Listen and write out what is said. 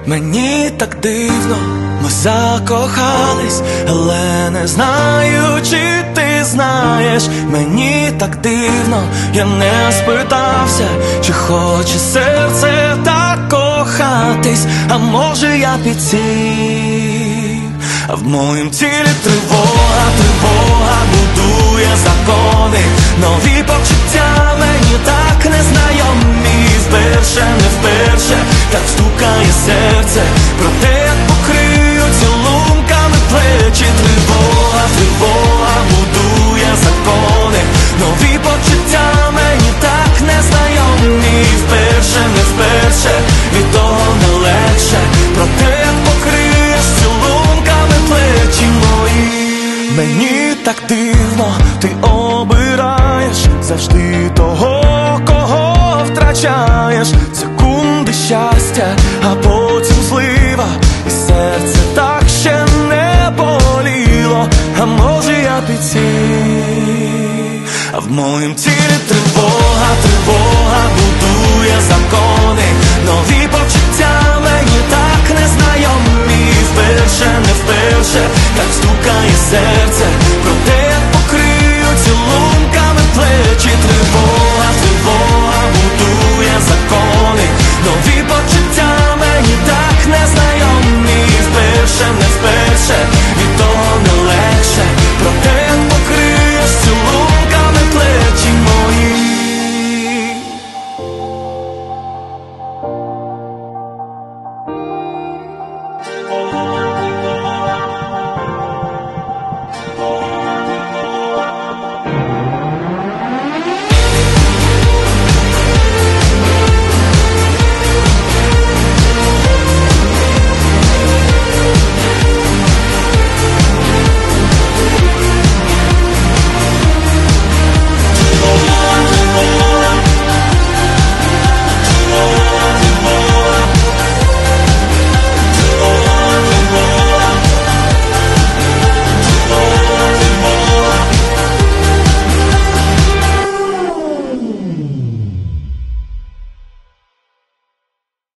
Мені так дивно, ми закохались, але не знаю, чи ти знаєш. Мені так дивно, я не спитався, чи хоче серце так кохатись. А може я підсів, а в моїм тілі тривога, тривога будує закони. Нові почуття мені так незнайомі. Вперше, не вперше, так стукає серце, проте як покрию цілунками плечі. Тривога, тривога будує закони. Нові почуття мені так незнайомі. Вперше, не вперше, від того не легше, проте як покриєш цілунками плечі мої. Мені так дивно, ти обираєш завжди того, кого втрачаєш. Секунди щастя, а потім злива, і серце так ще не боліло. А може я підсів, а в моїм тілі тривога, тривога будує закони. Нові